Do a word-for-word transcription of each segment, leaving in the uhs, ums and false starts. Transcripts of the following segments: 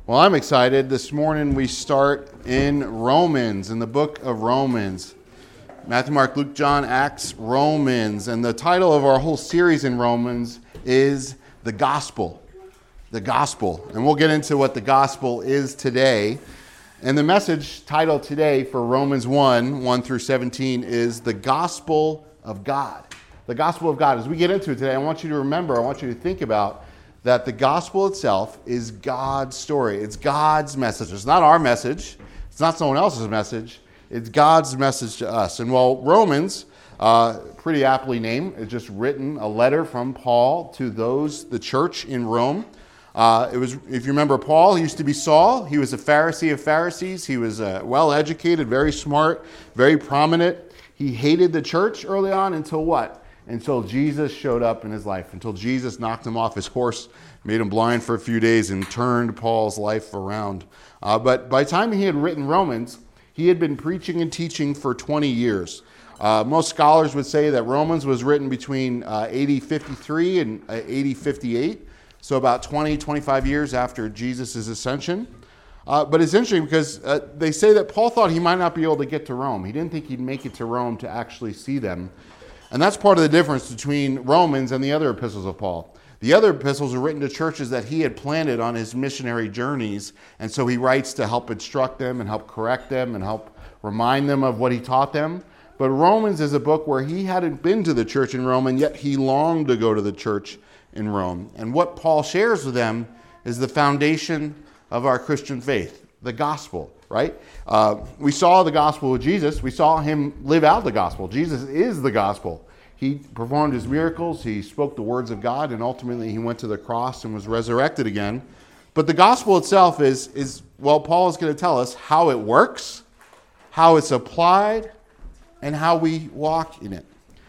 Well, I'm excited. This morning we start in Romans, in the book of Romans. Matthew, Mark, Luke, John, Acts, Romans. And the title of our whole series in Romans is The Gospel. The Gospel. And we'll get into what the gospel is today. And the message title today for Romans one, one through seventeen is The Gospel of God. The Gospel of God. As we get into it today, I want you to remember, I want you to think about that the gospel itself is God's story. It's God's message. It's not our message. It's not someone else's message. It's God's message to us. And while Romans, uh, pretty aptly named, is just written a letter from Paul to those, the church in Rome. Uh, it was, if you remember, Paul, he used to be Saul. He was a Pharisee of Pharisees. He was uh, well-educated, very smart, very prominent. He hated the church early on until what? Until Jesus showed up in his life, until Jesus knocked him off his horse, made him blind for a few days, and turned Paul's life around. Uh, but by the time he had written Romans, he had been preaching and teaching for twenty years. Uh, most scholars would say that Romans was written between uh, A D fifty-three and uh, A D fifty-eight, so about twenty, twenty-five years after Jesus' ascension. Uh, but it's interesting because uh, they say that Paul thought he might not be able to get to Rome. He didn't think he'd make it to Rome to actually see them. And that's part of the difference between Romans and the other epistles of Paul. The other epistles are written to churches that he had planted on his missionary journeys, and so he writes to help instruct them and help correct them and help remind them of what he taught them. But Romans is a book where he hadn't been to the church in Rome, and yet he longed to go to the church in Rome. And what Paul shares with them is the foundation of our Christian faith, the gospel. Right? Uh, we saw the gospel with Jesus. We saw him live out the gospel. Jesus is the gospel. He performed his miracles. He spoke the words of God, and ultimately he went to the cross and was resurrected again. But the gospel itself is, is well, Paul is going to tell us how it works, how it's applied, and how we walk in it.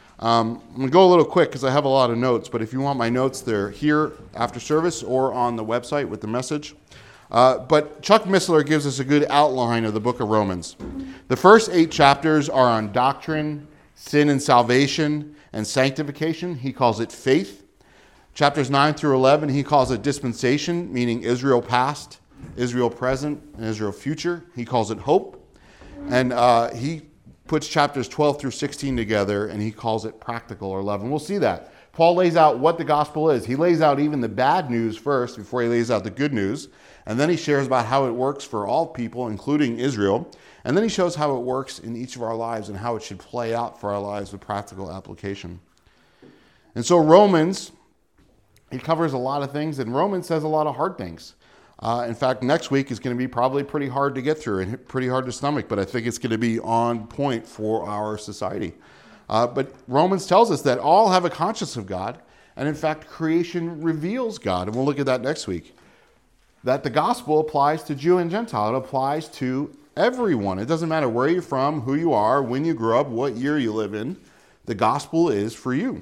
Um, I'm going to go a little quick because I have a lot of notes, but if you want my notes, they're here after service or on the website with the message. Uh, but Chuck Missler gives us a good outline of the book of Romans. The first eight chapters are on doctrine, sin and salvation, and sanctification. He calls it faith. Chapters nine through eleven, he calls it dispensation, meaning Israel past, Israel present, and Israel future. He calls it hope. And uh, he puts chapters twelve through sixteen together, and he calls it practical or love. And we'll see that. Paul lays out what the gospel is. He lays out even the bad news first before he lays out the good news. And then he shares about how it works for all people, including Israel. And then he shows how it works in each of our lives and how it should play out for our lives with practical application. And so Romans, it covers a lot of things, and Romans says a lot of hard things. Uh, in fact, next week is going to be probably pretty hard to get through and pretty hard to stomach, but I think it's going to be on point for our society. Uh, but Romans tells us that all have a conscience of God, and in fact, creation reveals God. And we'll look at that next week. That the gospel applies to Jew and Gentile. It applies to everyone. It doesn't matter where you're from, who you are, when you grew up, what year you live in. The gospel is for you.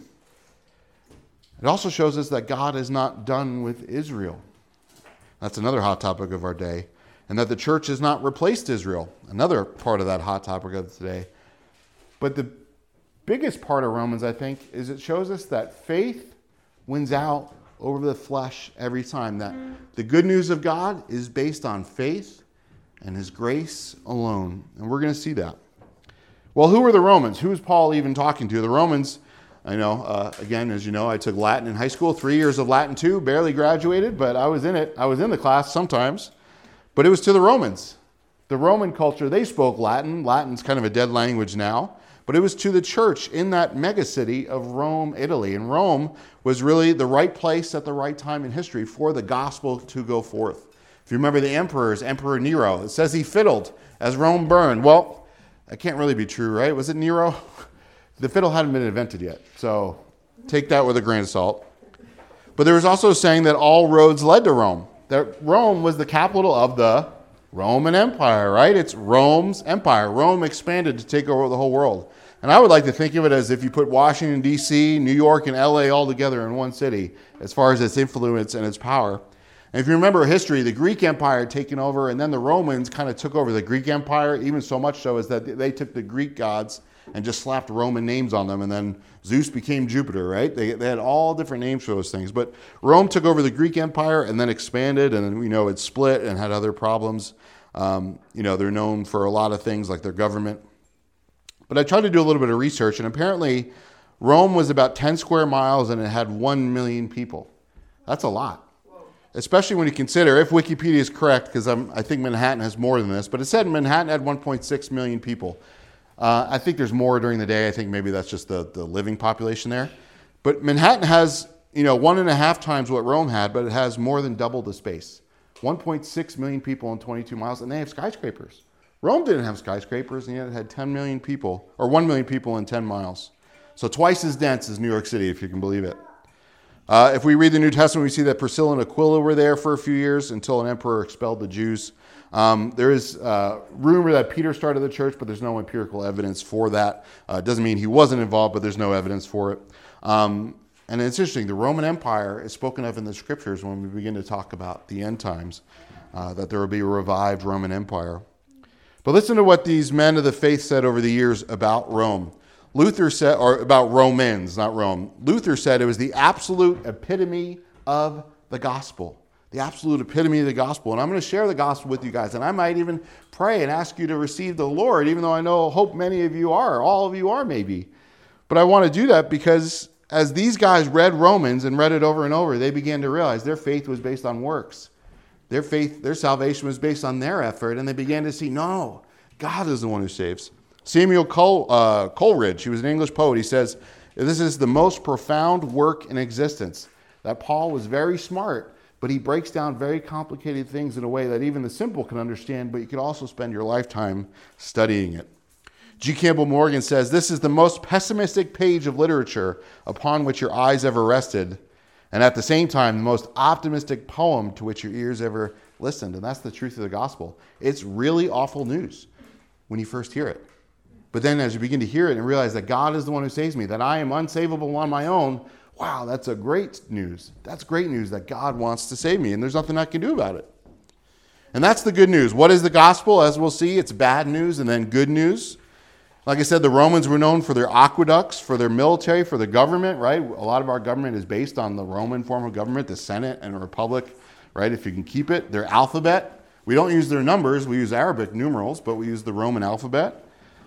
It also shows us that God is not done with Israel. That's another hot topic of our day. And that the church has not replaced Israel. Another part of that hot topic of today. But the biggest part of Romans, I think, is it shows us that faith wins out over the flesh every time. That the good news of God is based on faith and his grace alone. And we're going to see that. Well, who were the Romans? Who is Paul even talking to? The Romans, I know, uh, again, as you know, I took Latin in high school, three years of Latin too, barely graduated, but I was in it. I was in the class sometimes. But it was to the Romans. The Roman culture, they spoke Latin. Latin's kind of a dead language now. But it was to the church in that megacity of Rome, Italy. And Rome was really the right place at the right time in history for the gospel to go forth. If you remember the emperors, Emperor Nero, it says he fiddled as Rome burned. Well, that can't really be true, right? Was it Nero? The fiddle hadn't been invented yet. So take that with a grain of salt. But there was also saying that all roads led to Rome. That Rome was the capital of the Roman Empire, right? It's Rome's empire. Rome expanded to take over the whole world. And I would like to think of it as if you put Washington, D C, New York, and L A all together in one city as far as its influence and its power. And if you remember history, the Greek Empire had taken over, and then the Romans kind of took over the Greek Empire, even so much so as that they took the Greek gods and just slapped Roman names on them, and then Zeus became Jupiter, right? They, they had all different names for those things. But Rome took over the Greek Empire and then expanded, and then, you know, it split and had other problems. Um, you know, they're known for a lot of things like their government. But I tried to do a little bit of research, and apparently Rome was about ten square miles and it had one million people. That's a lot. Especially when you consider, if Wikipedia is correct, because I think Manhattan has more than this, but it said Manhattan had one point six million people. Uh, I think there's more during the day. I think maybe that's just the, the living population there. But Manhattan has, you know, one and a half times what Rome had, but it has more than double the space. one point six million people in twenty-two miles, and they have skyscrapers. Rome didn't have skyscrapers, and yet it had ten million people, or one million people in ten miles. So twice as dense as New York City, if you can believe it. Uh, if we read the New Testament, we see that Priscilla and Aquila were there for a few years until an emperor expelled the Jews. Um, there is uh, rumor that Peter started the church, but there's no empirical evidence for that. Uh, doesn't mean he wasn't involved, but there's no evidence for it. Um, and it's interesting, the Roman Empire is spoken of in the scriptures when we begin to talk about the end times, uh, that there will be a revived Roman Empire. But listen to what these men of the faith said over the years about Rome. Luther said, or about Romans, not Rome. Luther said it was the absolute epitome of the gospel. The absolute epitome of the gospel. And I'm going to share the gospel with you guys. And I might even pray and ask you to receive the Lord, even though I know, hope many of you are. All of you are maybe. But I want to do that because as these guys read Romans and read it over and over, they began to realize their faith was based on works. Their faith, their salvation was based on their effort. And they began to see, no, God is the one who saves. Samuel Cole, uh, Coleridge, he was an English poet, he says, this is the most profound work in existence. That Paul was very smart, but he breaks down very complicated things in a way that even the simple can understand, but you could also spend your lifetime studying it. G. Campbell Morgan says, this is the most pessimistic page of literature upon which your eyes ever rested, and at the same time, the most optimistic poem to which your ears ever listened. And that's the truth of the gospel. It's really awful news when you first hear it. But then as you begin to hear it and realize that God is the one who saves me, that I am unsavable on my own, wow, that's a great news. That's great news that God wants to save me, and there's nothing I can do about it. And that's the good news. What is the gospel? As we'll see, it's bad news and then good news. Like I said, the Romans were known for their aqueducts, for their military, for their government, right? A lot of our government is based on the Roman form of government, the Senate and a republic, right? If you can keep it. Their alphabet. We don't use their numbers. We use Arabic numerals, but we use the Roman alphabet.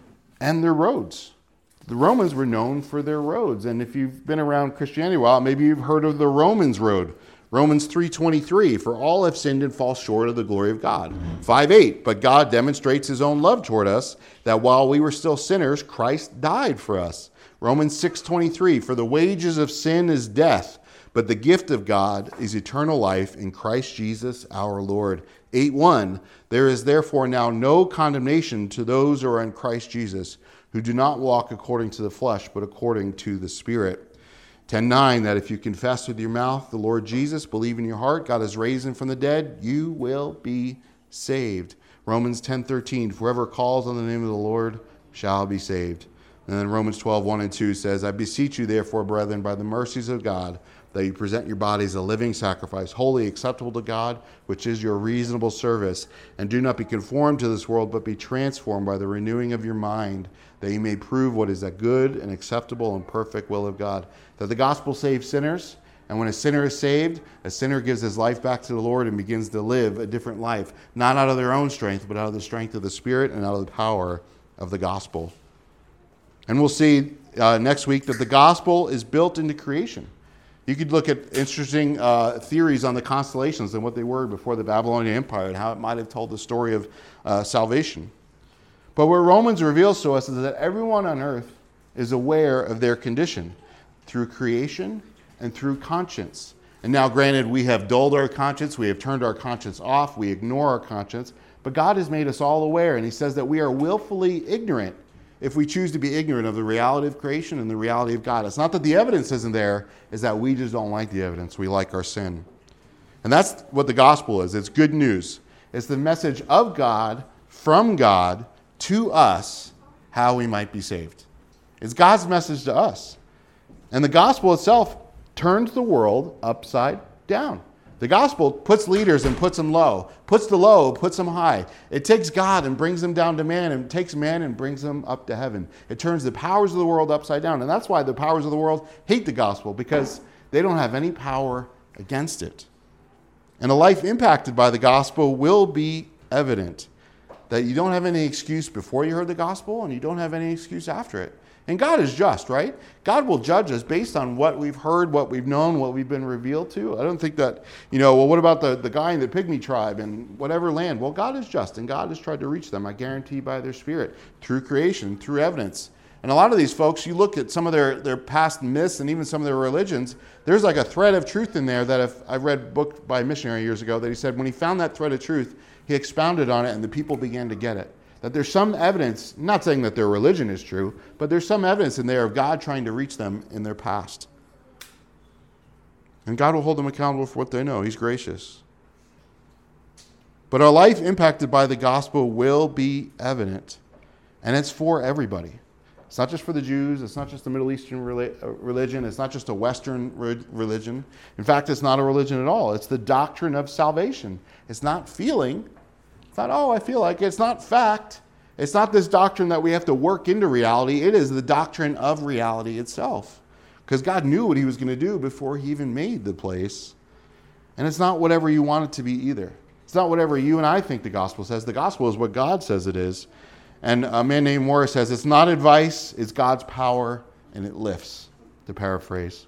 And their roads. The Romans were known for their roads. And if you've been around Christianity a while, maybe you've heard of the Romans road. Romans three twenty-three, for all have sinned and fall short of the glory of God. five eight, but God demonstrates his own love toward us, that while we were still sinners, Christ died for us. Romans six twenty-three, for the wages of sin is death, but the gift of God is eternal life in Christ Jesus our Lord. eight one, there is therefore now no condemnation to those who are in Christ Jesus, who do not walk according to the flesh, but according to the Spirit. ten nine, that if you confess with your mouth the Lord Jesus, believe in your heart, God has raised him from the dead, you will be saved. Romans ten thirteen, whoever calls on the name of the Lord shall be saved. And then Romans twelve one and two says, I beseech you therefore, brethren, by the mercies of God, that you present your bodies a living sacrifice, holy, acceptable to God, which is your reasonable service. And do not be conformed to this world, but be transformed by the renewing of your mind, that you may prove what is that good and acceptable and perfect will of God. That the gospel saves sinners, and when a sinner is saved, a sinner gives his life back to the Lord and begins to live a different life, not out of their own strength, but out of the strength of the Spirit and out of the power of the gospel. And we'll see uh, next week that the gospel is built into creation. You could look at interesting uh, theories on the constellations and what they were before the Babylonian Empire and how it might have told the story of uh, salvation. But what Romans reveals to us is that everyone on earth is aware of their condition through creation and through conscience. And now, granted, we have dulled our conscience, we have turned our conscience off, we ignore our conscience, but God has made us all aware, and he says that we are willfully ignorant if we choose to be ignorant of the reality of creation and the reality of God. It's not that the evidence isn't there, it's that we just don't like the evidence. We like our sin. And that's what the gospel is. It's good news. It's the message of God, from God, to us, how we might be saved. It's God's message to us. And the gospel itself turns the world upside down. The gospel puts leaders and puts them low, puts the low, puts them high. It takes God and brings them down to man, and takes man and brings them up to heaven. It turns the powers of the world upside down. And that's why the powers of the world hate the gospel, because they don't have any power against it. And a life impacted by the gospel will be evident. That you don't have any excuse before you heard the gospel, and you don't have any excuse after it. And God is just, right? God will judge us based on what we've heard, what we've known, what we've been revealed to. I don't think that, you know, well, what about the, the guy in the Pygmy tribe in whatever land? Well, God is just, and God has tried to reach them, I guarantee, by their Spirit, through creation, through evidence. And a lot of these folks, you look at some of their, their past myths and even some of their religions, there's like a thread of truth in there that if, I read a book by a missionary years ago that he said when he found that thread of truth, he expounded on it and the people began to get it. That there's some evidence, not saying that their religion is true, but there's some evidence in there of God trying to reach them in their past. And God will hold them accountable for what they know. He's gracious. But our life impacted by the gospel will be evident. And it's for everybody. It's not just for the Jews. It's not just a Middle Eastern religion. It's not just a Western religion. In fact, it's not a religion at all. It's the doctrine of salvation. It's not feeling. It's not, oh, I feel like it. It's not fact. It's not this doctrine that we have to work into reality. It is the doctrine of reality itself. Because God knew what he was going to do before he even made the place. And it's not whatever you want it to be either. It's not whatever you and I think the gospel says. The gospel is what God says it is. And a man named Morris says, it's not advice, it's God's power, and it lifts, to paraphrase.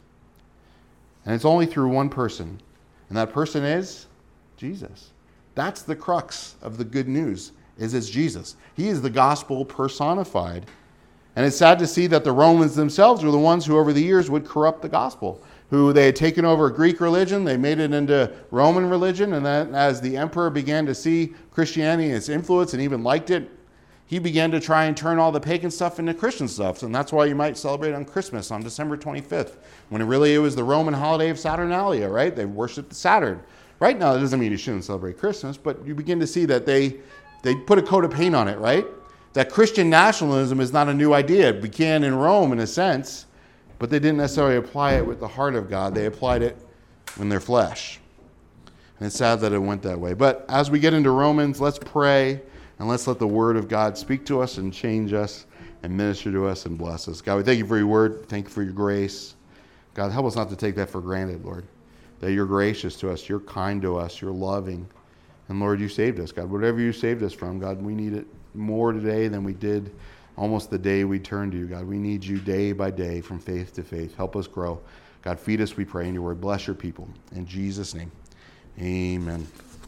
And it's only through one person. And that person is Jesus. That's the crux of the good news, is it's Jesus. He is the gospel personified. And it's sad to see that the Romans themselves were the ones who over the years would corrupt the gospel, who they had taken over Greek religion, they made it into Roman religion, and then as the emperor began to see Christianity and its influence and even liked it, he began to try and turn all the pagan stuff into Christian stuff. And that's why you might celebrate on Christmas on December twenty-fifth, when it really it was the Roman holiday of Saturnalia, right? They worshiped Saturn. Right now, that doesn't mean you shouldn't celebrate Christmas, but you begin to see that they, they put a coat of paint on it, right? That Christian nationalism is not a new idea. It began in Rome in a sense, but they didn't necessarily apply it with the heart of God. They applied it in their flesh. And it's sad that it went that way. But as we get into Romans, let's pray. And let's let the word of God speak to us and change us and minister to us and bless us. God, we thank you for your word. Thank you for your grace. God, help us not to take that for granted, Lord. That you're gracious to us, you're kind to us, you're loving. And Lord, you saved us, God. Whatever you saved us from, God, we need it more today than we did almost the day we turned to you, God. We need you day by day from faith to faith. Help us grow. God, feed us, we pray, in your word. Bless your people. In Jesus' name, amen.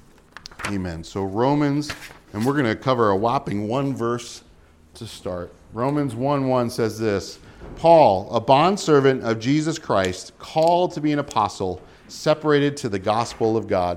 Amen. So Romans... And we're going to cover a whopping one verse to start. Romans one one says this, Paul, a bondservant of Jesus Christ, called to be an apostle, separated to the gospel of God.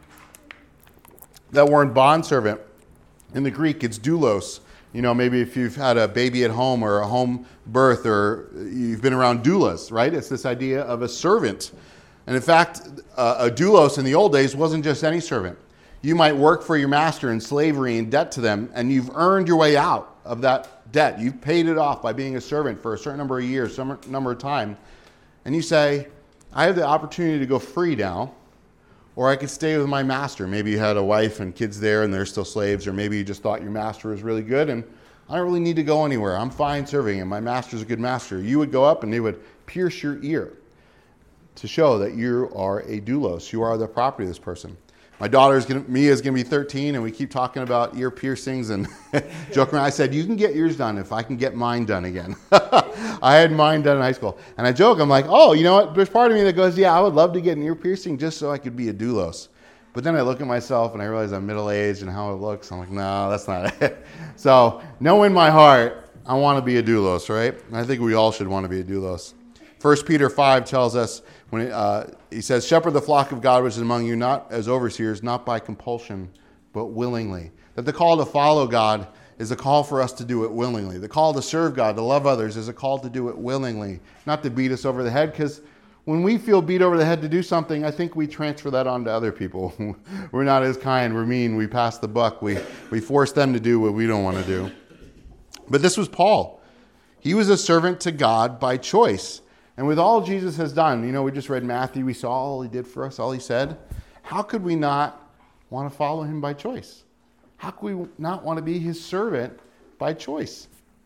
That word bondservant, in the Greek, it's doulos. You know, maybe if you've had a baby at home or a home birth or you've been around doulas, right? It's this idea of a servant. And in fact, a doulos in the old days wasn't just any servant. You might work for your master in slavery and debt to them, and you've earned your way out of that debt. You've paid it off by being a servant for a certain number of years, some number of time. And you say, I have the opportunity to go free now, or I could stay with my master. Maybe you had a wife and kids there and they're still slaves, or maybe you just thought your master was really good and I don't really need to go anywhere. I'm fine serving him. My master's a good master. You would go up and they would pierce your ear to show that you are a doulos. You are the property of this person. My daughter's gonna, Mia is going to be thirteen, and we keep talking about ear piercings and joking around. I said, you can get yours done if I can get mine done again. I had mine done in high school. And I joke, I'm like, oh, you know what? There's part of me that goes, yeah, I would love to get an ear piercing just so I could be a doulos. But then I look at myself and I realize I'm middle-aged and how it looks. I'm like, no, that's not it. So, know in my heart, I want to be a doulos, right? And I think we all should want to be a doulos. First Peter five tells us, when it, uh, he says, shepherd the flock of God which is among you, not as overseers, not by compulsion, but willingly. That the call to follow God is a call for us to do it willingly. The call to serve God, to love others, is a call to do it willingly, not to beat us over the head. Because when we feel beat over the head to do something, I think we transfer that on to other people. We're not as kind, we're mean, we pass the buck, we, we force them to do what we don't want to do. But this was Paul. He was a servant to God by choice. And with all Jesus has done, you know, we just read Matthew, we saw all he did for us, all he said. how could we not want to follow him by choice? How could we not want to be his servant by choice?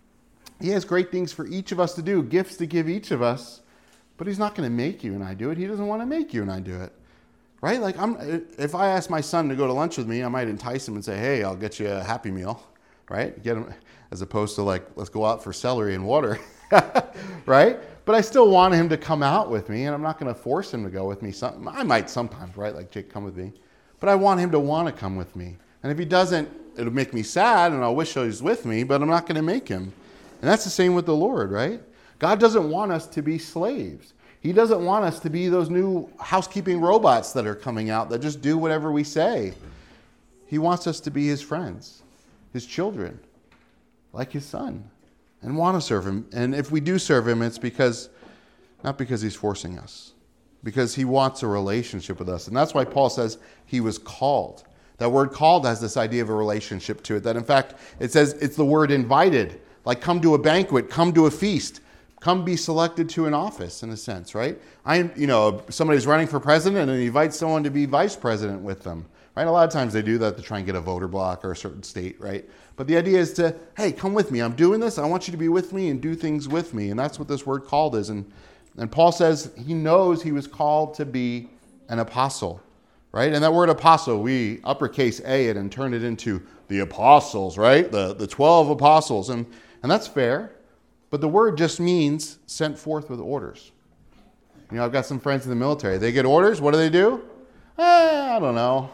He has great things for each of us to do, gifts to give each of us, but he's not going to make you and I do it. He doesn't want to make you and I do it. Right? Like, I'm, if I ask my son to go to lunch with me, I might entice him and say, hey, I'll get you a Happy Meal, right? Get him, as opposed to like, let's go out for celery and water, right? But I still want him to come out with me, and I'm not going to force him to go with me. Some, I might sometimes, right? Like, Jake, come with me. But I want him to want to come with me. And if he doesn't, it'll make me sad, and I'll wish he was with me, but I'm not going to make him. And that's the same with the Lord, right? God doesn't want us to be slaves. He doesn't want us to be those new housekeeping robots that are coming out that just do whatever we say. He wants us to be his friends, his children, like his son, and want to serve him. And if we do serve him, it's because, not because he's forcing us, because he wants a relationship with us. And that's why Paul says he was called. That word called has this idea of a relationship to it, that in fact, it says it's the word invited, like come to a banquet, come to a feast. Come be selected to an office, in a sense, right? I'm, you know, somebody's running for president and invites someone to be vice president with them, right? A lot of times they do that to try and get a voter block or a certain state, right? But the idea is to, hey, come with me. I'm doing this. I want you to be with me and do things with me. And that's what this word called is. And, and Paul says he knows he was called to be an apostle, right? And that word apostle, we uppercase A it and turn it into the apostles, right? The, the twelve apostles. And, and that's fair. But the word just means sent forth with orders. You know, I've got some friends in the military. They get orders. What do they do? Eh, I don't know.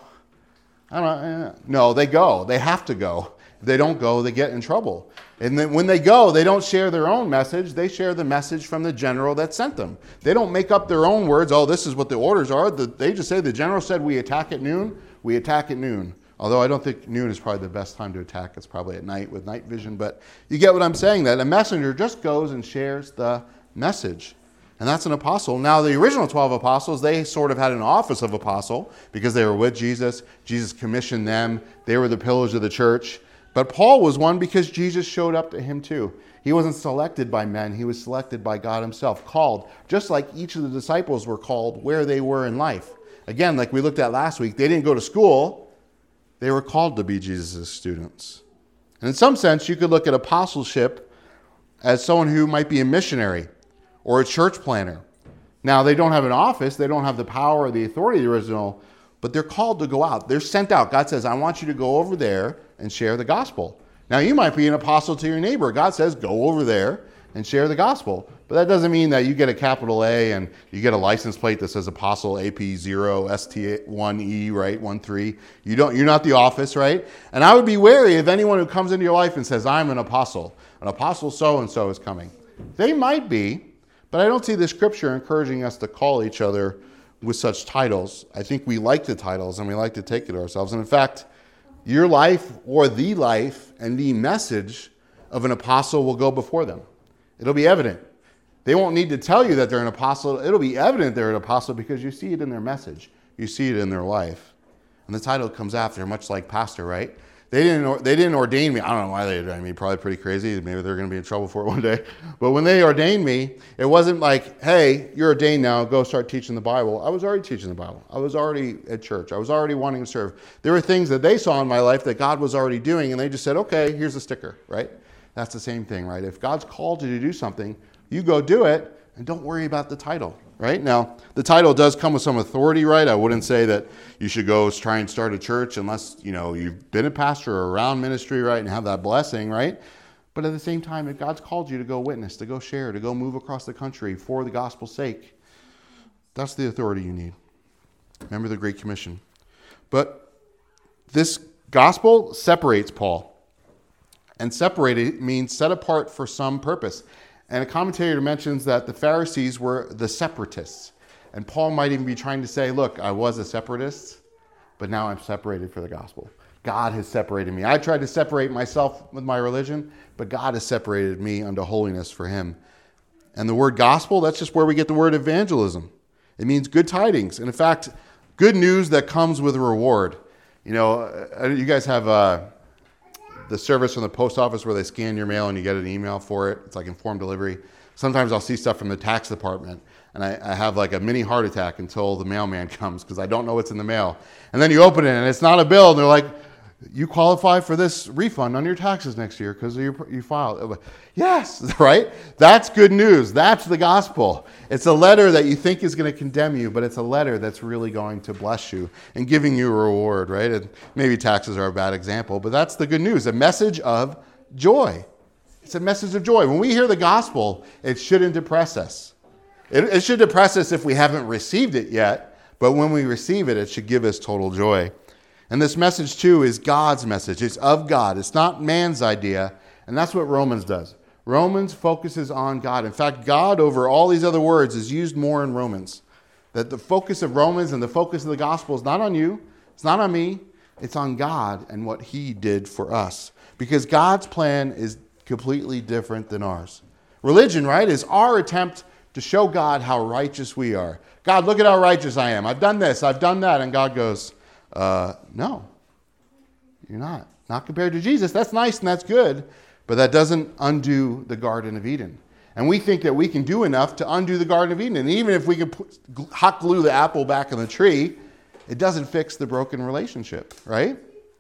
I don't. Eh. No, they go. They have to go. If they don't go, they get in trouble. And then when they go, they don't share their own message. They share the message from the general that sent them. They don't make up their own words. Oh, this is what the orders are. They just say the general said we attack at noon. We attack at noon. Although I don't think noon is probably the best time to attack. It's probably at night with night vision. But you get what I'm saying, that a messenger just goes and shares the message. And that's an apostle. Now, the original twelve apostles, they sort of had an office of apostle because they were with Jesus. Jesus commissioned them. They were the pillars of the church. But Paul was one because Jesus showed up to him too. He wasn't selected by men. He was selected by God himself, called, just like each of the disciples were called where they were in life. Again, like we looked at last week, they didn't go to school. They were called to be Jesus' students. And in some sense, you could look at apostleship as someone who might be a missionary or a church planner. Now, they don't have an office. They don't have the power or the authority of the original, but they're called to go out. They're sent out. God says, I want you to go over there and share the gospel. Now, you might be an apostle to your neighbor. God says, go over there and share the gospel. But that doesn't mean that you get a capital A and you get a license plate that says Apostle A P zero S T one E, right, one three. You don't, you're not the office, right? And I would be wary of anyone who comes into your life and says, I'm an apostle. An apostle so-and-so is coming. They might be, but I don't see the scripture encouraging us to call each other with such titles. I think we like the titles and we like to take it ourselves. And in fact, your life or the life and the message of an apostle will go before them. It'll be evident. They won't need to tell you that they're an apostle. It'll be evident they're an apostle because you see it in their message. You see it in their life. And the title comes after, much like pastor, right? They didn't they didn't ordain me. I don't know why they ordained me. Probably pretty crazy. Maybe they're going to be in trouble for it one day. But when they ordained me, it wasn't like, hey, you're ordained now. Go start teaching the Bible. I was already teaching the Bible. I was already at church. I was already wanting to serve. There were things that they saw in my life that God was already doing, and they just said, okay, here's a sticker, right? That's the same thing, right? If God's called you to do something, you go do it, and don't worry about the title, right? Now, the title does come with some authority, right? I wouldn't say that you should go try and start a church unless, you know, you've been a pastor or around ministry, right, and have that blessing, right? But at the same time, if God's called you to go witness, to go share, to go move across the country for the gospel's sake, that's the authority you need. Remember the Great Commission. But this gospel separates Paul. And separated means set apart for some purpose. And a commentator mentions that the Pharisees were the separatists. And Paul might even be trying to say, look, I was a separatist, but now I'm separated for the gospel. God has separated me. I tried to separate myself with my religion, but God has separated me unto holiness for him. And the word gospel, that's just where we get the word evangelism. It means good tidings. And in fact, good news that comes with a reward. You know, you guys have uh, the service from the post office where they scan your mail and you get an email for it. It's like informed delivery. Sometimes I'll see stuff from the tax department. and I, I have like a mini heart attack until the mailman comes because I don't know what's in the mail. And then you open it and it's not a bill, and they're like, you qualify for this refund on your taxes next year because you you filed. Yes, right? That's good news. That's the gospel. It's a letter that you think is going to condemn you, but it's a letter that's really going to bless you and giving you a reward, right? And maybe taxes are a bad example, but that's the good news, a message of joy. It's a message of joy. When we hear the gospel, it shouldn't depress us. It, it should depress us if we haven't received it yet, but when we receive it, it should give us total joy. And this message, too, is God's message. It's of God. It's not man's idea. And that's what Romans does. Romans focuses on God. In fact, God over all these other words is used more in Romans. That the focus of Romans and the focus of the gospel is not on you. It's not on me. It's on God and what he did for us. Because God's plan is completely different than ours. Religion, right, is our attempt to show God how righteous we are. God, look at how righteous I am. I've done this. I've done that. And God goes, Uh, no, you're not. Not compared to Jesus. That's nice and that's good, but that doesn't undo the Garden of Eden. And we think that we can do enough to undo the Garden of Eden. And even if we can put, hot glue the apple back in the tree, it doesn't fix the broken relationship, right?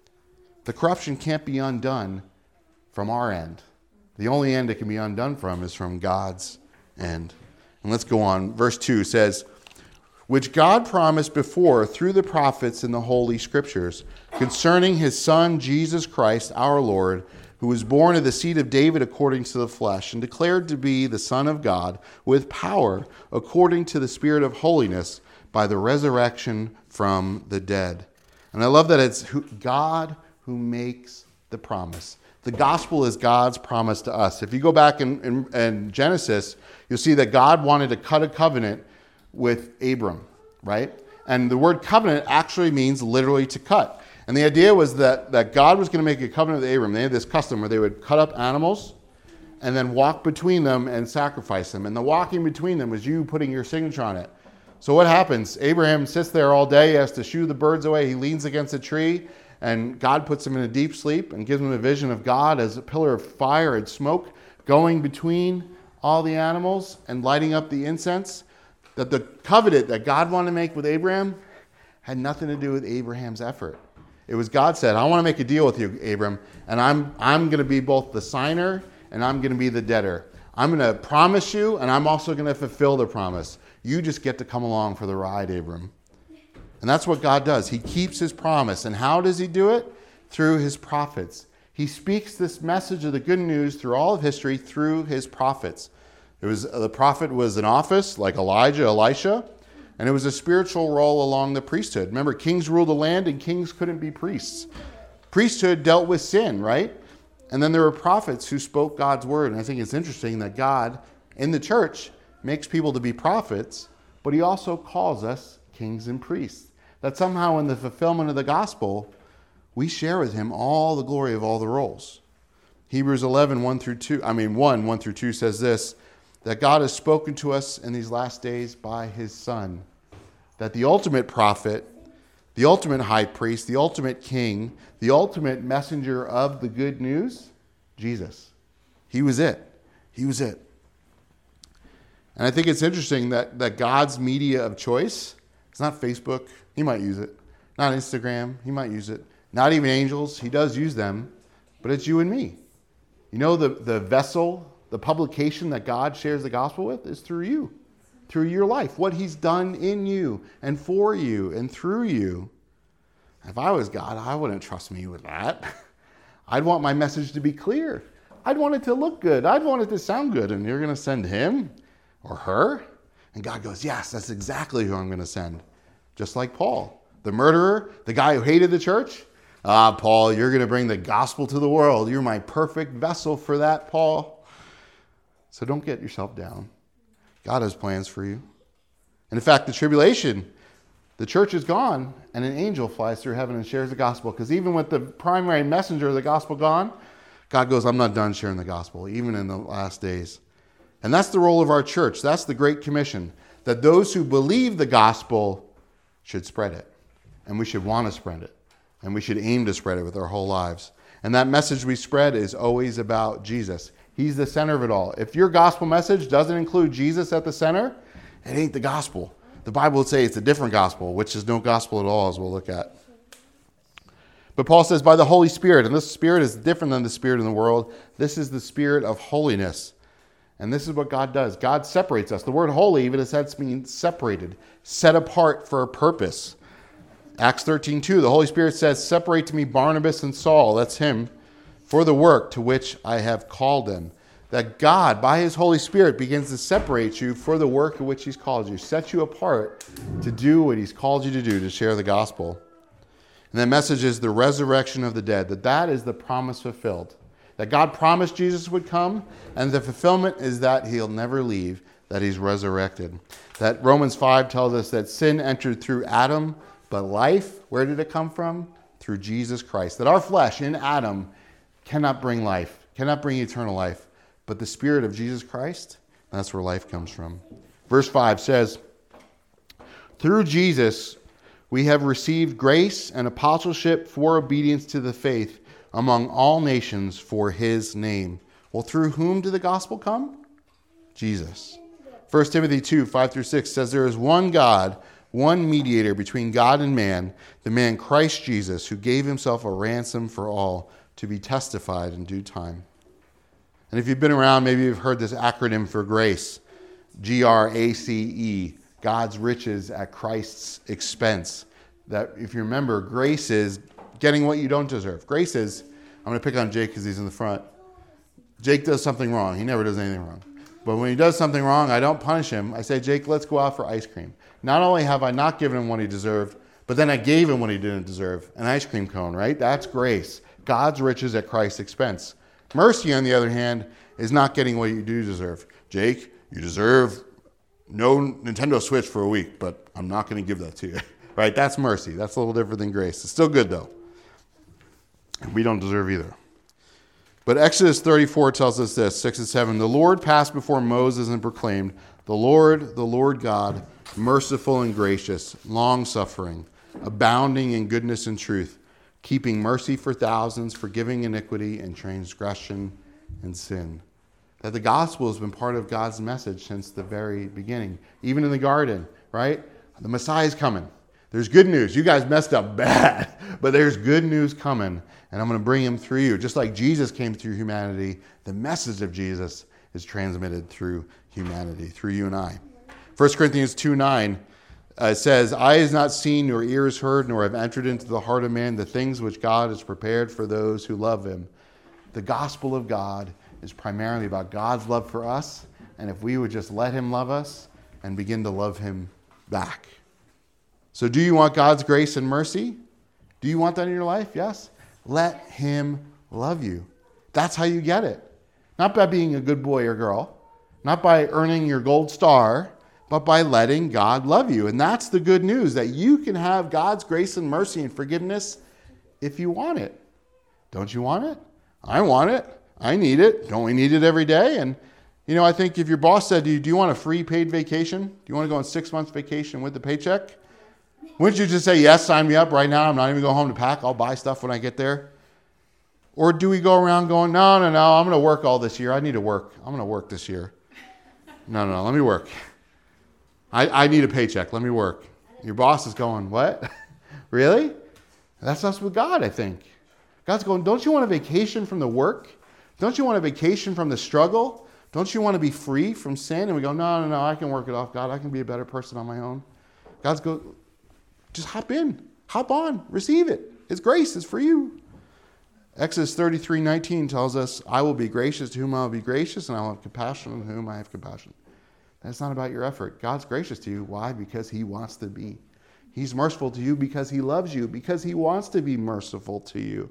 The corruption can't be undone from our end. The only end it can be undone from is from God's end. And let's go on. Verse two says, which God promised before through the prophets in the Holy Scriptures, concerning his Son, Jesus Christ, our Lord, who was born of the seed of David according to the flesh, and declared to be the Son of God, with power, according to the Spirit of holiness, by the resurrection from the dead. And I love that it's God who makes the promise. The gospel is God's promise to us. If you go back in, in, in Genesis, you'll see that God wanted to cut a covenant with Abram, right? And the word covenant actually means literally to cut. And the idea was that, that God was going to make a covenant with Abram. They had this custom where they would cut up animals and then walk between them and sacrifice them. And the walking between them was you putting your signature on it. So what happens? Abraham sits there all day, he has to shoo the birds away. He leans against a tree, and God puts him in a deep sleep and gives him a vision of God as a pillar of fire and smoke going between all the animals and lighting up the incense. That the covenant that God wanted to make with Abraham had nothing to do with Abraham's effort. It was God said, I want to make a deal with you, Abram, and I'm I'm going to be both the signer and I'm going to be the debtor. I'm going to promise you, and I'm also going to fulfill the promise. You just get to come along for the ride, Abram. And that's what God does. He keeps his promise. And how does he do it? Through his prophets. He speaks this message of the good news through all of history through his prophets. It was, the prophet was an office like Elijah, Elisha, and it was a spiritual role along the priesthood. Remember, kings ruled the land and kings couldn't be priests. Priesthood dealt with sin, right? And then there were prophets who spoke God's word. And I think it's interesting that God, in the church, makes people to be prophets, but he also calls us kings and priests. That somehow in the fulfillment of the gospel, we share with him all the glory of all the roles. Hebrews eleven, one through two, I mean one, one through two says this, that God has spoken to us in these last days by his Son. That the ultimate prophet, the ultimate high priest, the ultimate king, the ultimate messenger of the good news, Jesus. He was it. He was it. And I think it's interesting that, that God's media of choice, it's not Facebook, he might use it. Not Instagram, he might use it. Not even angels, he does use them. But it's you and me. You know, the, the vessel, the publication that God shares the gospel with is through you, through your life, what he's done in you and for you and through you. If I was God, I wouldn't trust me with that. I'd want my message to be clear. I'd want it to look good. I'd want it to sound good. And you're going to send him or her? And God goes, yes, that's exactly who I'm going to send. Just like Paul, the murderer, the guy who hated the church. Ah, Paul, you're going to bring the gospel to the world. You're my perfect vessel for that, Paul. So don't get yourself down. God has plans for you. And in fact, the tribulation, the church is gone, and an angel flies through heaven and shares the gospel. Because even with the primary messenger of the gospel gone, God goes, I'm not done sharing the gospel, even in the last days. And that's the role of our church. That's the Great Commission, that those who believe the gospel should spread it. And we should want to spread it. And we should aim to spread it with our whole lives. And that message we spread is always about Jesus. He's the center of it all. If your gospel message doesn't include Jesus at the center, it ain't the gospel. The Bible would say it's a different gospel, which is no gospel at all, as we'll look at. But Paul says by the Holy Spirit, and this Spirit is different than the Spirit in the world. This is the Spirit of holiness. And this is what God does. God separates us. The word holy, even in a sense, means separated, set apart for a purpose. Acts thirteen two, the Holy Spirit says, separate to me Barnabas and Saul, that's him, for the work to which I have called them. That God, by his Holy Spirit, begins to separate you for the work in which he's called you, set you apart to do what he's called you to do, to share the gospel. And that message is the resurrection of the dead, that that is the promise fulfilled. That God promised Jesus would come, and the fulfillment is that he'll never leave, that he's resurrected. That Romans five tells us that sin entered through Adam, but life, where did it come from? Through Jesus Christ. That our flesh in Adam cannot bring life, cannot bring eternal life, but the Spirit of Jesus Christ, that's where life comes from. Verse five says, through Jesus we have received grace and apostleship for obedience to the faith among all nations for his name. Well, through whom did the gospel come? Jesus. First Timothy two, five through six says, there is one God, one mediator between God and man, the man Christ Jesus, who gave himself a ransom for all, to be testified in due time. And if you've been around, maybe you've heard this acronym for grace, G R A C E, God's riches at Christ's expense. That if you remember, grace is getting what you don't deserve. Grace is, I'm going to pick on Jake because he's in the front. Jake does something wrong. He never does anything wrong. But when he does something wrong, I don't punish him. I say, Jake, let's go out for ice cream. Not only have I not given him what he deserved, but then I gave him what he didn't deserve, an ice cream cone, right? That's grace. God's riches at Christ's expense. Mercy, on the other hand, is not getting what you do deserve. Jake, you deserve no Nintendo Switch for a week, but I'm not going to give that to you. Right? That's mercy. That's a little different than grace. It's still good, though. We don't deserve either. But Exodus thirty-four tells us this, six and seven. The Lord passed before Moses and proclaimed, the Lord, the Lord God, merciful and gracious, long-suffering, abounding in goodness and truth, keeping mercy for thousands, forgiving iniquity and transgression and sin. That the gospel has been part of God's message since the very beginning. Even in the garden, right? The Messiah is coming. There's good news. You guys messed up bad, but there's good news coming, and I'm going to bring him through you. Just like Jesus came through humanity, the message of Jesus is transmitted through humanity, through you and I. First Corinthians two nine uh, says, eye has not seen, nor ears heard, nor have entered into the heart of man the things which God has prepared for those who love him. The gospel of God is primarily about God's love for us, and if we would just let him love us and begin to love him back. So do you want God's grace and mercy? Do you want that in your life? Yes. Let him love you. That's how you get it. Not by being a good boy or girl, not by earning your gold star, but by letting God love you. And that's the good news, that you can have God's grace and mercy and forgiveness if you want it. Don't you want it? I want it. I need it. Don't we need it every day? And, you know, I think if your boss said to you, do you want a free paid vacation? Do you want to go on six months vacation with the paycheck? Wouldn't you just say, yes, sign me up right now. I'm not even going home to pack. I'll buy stuff when I get there. Or do we go around going, no, no, no, I'm going to work all this year. I need to work. I'm going to work this year. No, no, no, let me work. I, I need a paycheck. Let me work. Your boss is going, what? Really? That's us with God, I think. God's going, don't you want a vacation from the work? Don't you want a vacation from the struggle? Don't you want to be free from sin? And we go, no, no, no, I can work it off, God. I can be a better person on my own. God's go, just hop in, hop on, receive it. It's grace, it's for you. Exodus thirty-three nineteen tells us, I will be gracious to whom I will be gracious, and I will have compassion on whom I have compassion. That's not about your effort. God's gracious to you. Why? Because he wants to be. He's merciful to you because he loves you, because he wants to be merciful to you.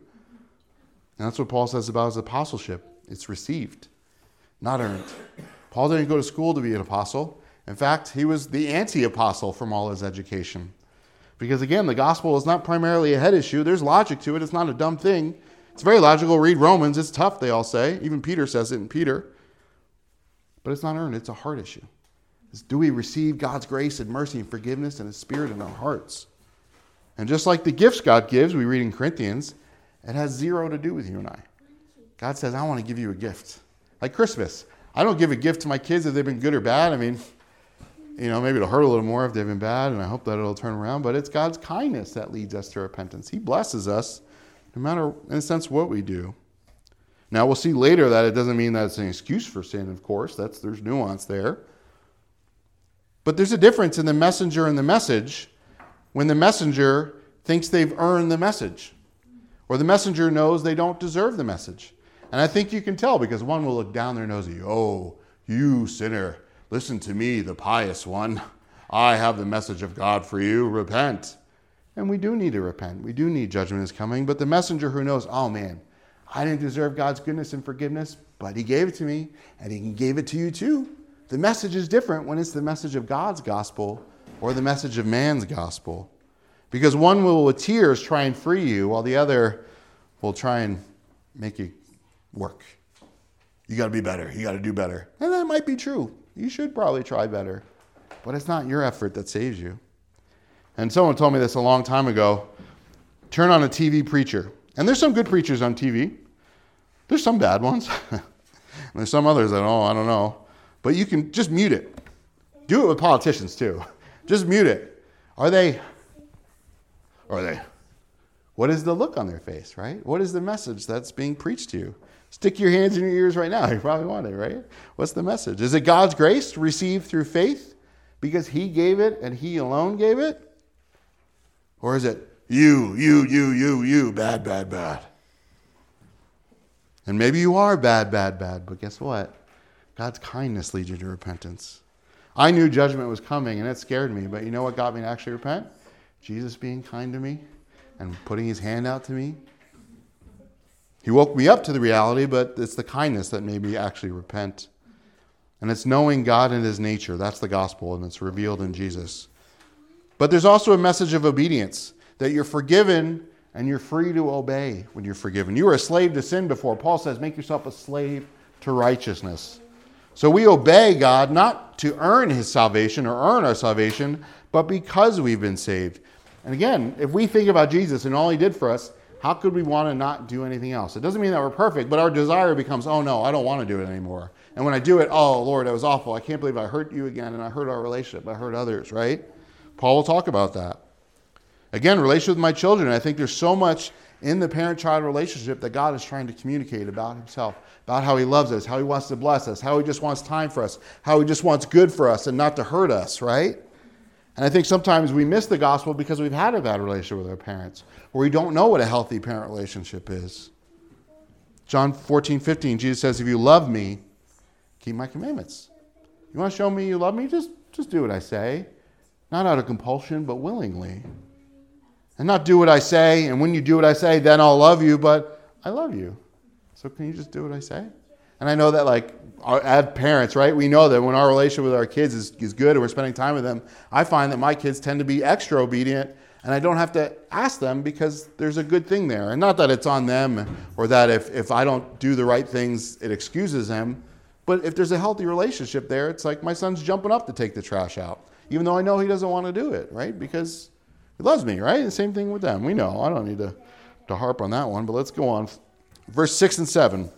And that's what Paul says about his apostleship. It's received, not earned. Paul didn't go to school to be an apostle. In fact, he was the anti-apostle from all his education. Because again, the gospel is not primarily a head issue. There's logic to it. It's not a dumb thing. It's very logical. Read Romans. It's tough, they all say. Even Peter says it in Peter. But it's not earned. It's a heart issue. It's, do we receive God's grace and mercy and forgiveness and his Spirit in our hearts? And just like the gifts God gives, we read in Corinthians, it has zero to do with you and I. God says, I want to give you a gift. Like Christmas. I don't give a gift to my kids if they've been good or bad. I mean, you know, maybe it'll hurt a little more if they've been bad, and I hope that it'll turn around. But it's God's kindness that leads us to repentance. He blesses us no matter, in a sense, what we do. Now, we'll see later that it doesn't mean that it's an excuse for sin, of course. That's there's nuance there. But there's a difference in the messenger and the message when the messenger thinks they've earned the message, or the messenger knows they don't deserve the message. And I think you can tell because one will look down their nose at you. Oh, you sinner, listen to me, the pious one. I have the message of God for you. Repent. And we do need to repent. We do need judgment is coming. But the messenger who knows, oh man, I didn't deserve God's goodness and forgiveness, but he gave it to me, and he gave it to you too. The message is different when it's the message of God's gospel or the message of man's gospel. Because one will with tears try and free you, while the other will try and make you work. You got to be better. You got to do better. And that might be true. You should probably try better. But it's not your effort that saves you. And someone told me this a long time ago. Turn on a T V preacher. And there's some good preachers on T V. There's some bad ones. And there's some others that, oh, I don't know. But you can just mute it. Do it with politicians too. Just mute it. Are they... Are they? What is the look on their face, right? What is the message that's being preached to you? Stick your hands in your ears right now. You probably want it, right? What's the message? Is it God's grace received through faith because he gave it and he alone gave it? Or is it you, you, you, you, you, bad, bad, bad? And maybe you are bad, bad, bad, but guess what? God's kindness leads you to repentance. I knew judgment was coming and it scared me, but you know what got me to actually repent? Jesus being kind to me and putting his hand out to me. He woke me up to the reality, but it's the kindness that made me actually repent. And it's knowing God and his nature. That's the gospel, and it's revealed in Jesus. But there's also a message of obedience, that you're forgiven and you're free to obey when you're forgiven. You were a slave to sin before. Paul says, make yourself a slave to righteousness. So we obey God not to earn his salvation or earn our salvation, but because we've been saved. And again, if we think about Jesus and all he did for us, how could we want to not do anything else? It doesn't mean that we're perfect, but our desire becomes, oh no, I don't want to do it anymore. And when I do it, oh Lord, that was awful. I can't believe I hurt you again, and I hurt our relationship. I hurt others, right? Paul will talk about that. Again, relationship with my children. I think there's so much in the parent-child relationship that God is trying to communicate about himself, about how he loves us, how he wants to bless us, how he just wants time for us, how he just wants good for us and not to hurt us, right? And I think sometimes we miss the gospel because we've had a bad relationship with our parents, or we don't know what a healthy parent relationship is. John fourteen fifteen, Jesus says, if you love me, keep my commandments. You want to show me you love me? Just, just do what I say. Not out of compulsion, but willingly. And not do what I say, and when you do what I say, then I'll love you, but I love you. So can you just do what I say? And I know that, like, our, as parents, right, we know that when our relationship with our kids is, is good and we're spending time with them, I find that my kids tend to be extra obedient, and I don't have to ask them because there's a good thing there. And not that it's on them or that if, if I don't do the right things, it excuses them. But if there's a healthy relationship there, it's like my son's jumping up to take the trash out, even though I know he doesn't want to do it, right? Because he loves me, right? The same thing with them. We know. I don't need to, to harp on that one, but let's go on. Verse six and seven.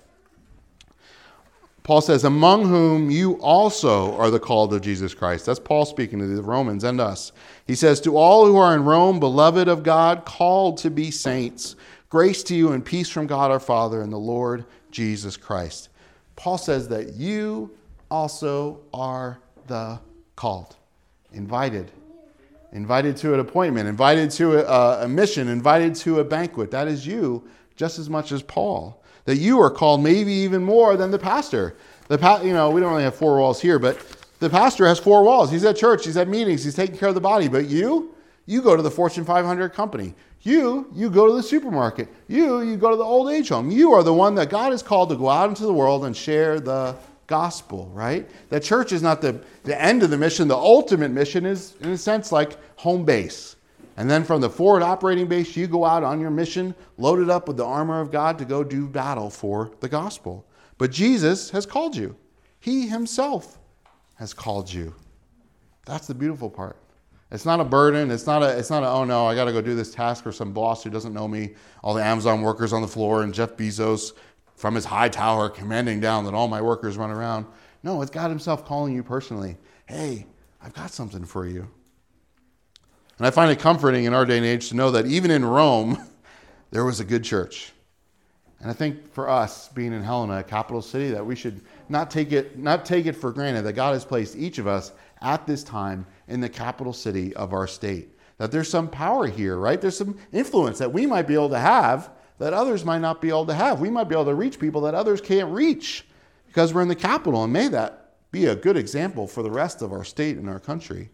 Paul says, among whom you also are the called of Jesus Christ. That's Paul speaking to the Romans and us. He says, to all who are in Rome, beloved of God, called to be saints, grace to you and peace from God our Father and the Lord Jesus Christ. Paul says that you also are the called, invited, invited to an appointment, invited to a, a mission, invited to a banquet. That is you just as much as Paul. That you are called maybe even more than the pastor. The pa- you know, we don't really have four walls here, but the pastor has four walls. He's at church, he's at meetings, he's taking care of the body. But you, you go to the Fortune five hundred company. You, you go to the supermarket. You, you go to the old age home. You are the one that God has called to go out into the world and share the gospel, right? That church is not the, the end of the mission. The ultimate mission is, in a sense, like home base. And then from the forward operating base, you go out on your mission, loaded up with the armor of God to go do battle for the gospel. But Jesus has called you. He himself has called you. That's the beautiful part. It's not a burden. It's not a, it's not a, oh no, I got to go do this task for some boss who doesn't know me. All the Amazon workers on the floor and Jeff Bezos from his high tower commanding down that all my workers run around. No, it's God himself calling you personally. Hey, I've got something for you. And I find it comforting in our day and age to know that even in Rome, there was a good church. And I think for us, being in Helena, a capital city, that we should not take it, not take it for granted that God has placed each of us at this time in the capital city of our state. That there's some power here, right? There's some influence that we might be able to have that others might not be able to have. We might be able to reach people that others can't reach because we're in the capital. And may that be a good example for the rest of our state and our country.